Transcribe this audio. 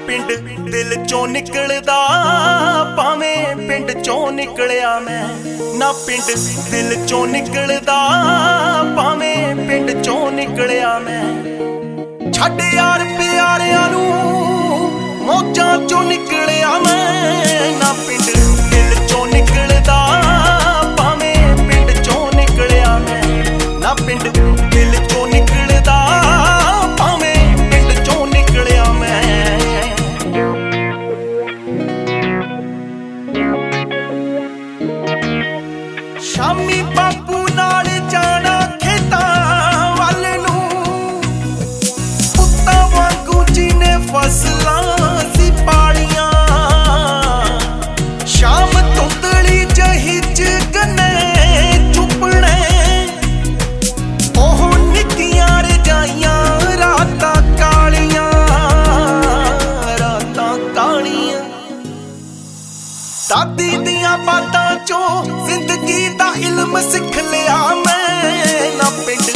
पिंड दिल चों निकलदा भावें पिंड चों निकलिया मैं। ना पिंड दिल चों निकलदा भावें पिंड चों निकलिया मैं। छड्ड यार प्यारियां नूं मौजां चों निकलिया मैं। ना पिंड दिल चों निकलदा भावें पिंड चों निकलिया मैं। ना पिंड दिल चों निकलदा भावें पिंड चों निकलिया मैं। शामी बापू नाल जाना खेतां वल नूं, पुत्तां वांगू जिने फसलां सी पालियां। शाम धुंदली जही च गन्ने चुपणे, ओह निक्कियां रजाइयां रातां कालियां, रातां कालियां। दादी दियां बातां चों जिंदगी दा इल्म सिख लिया मैं। ना पिंड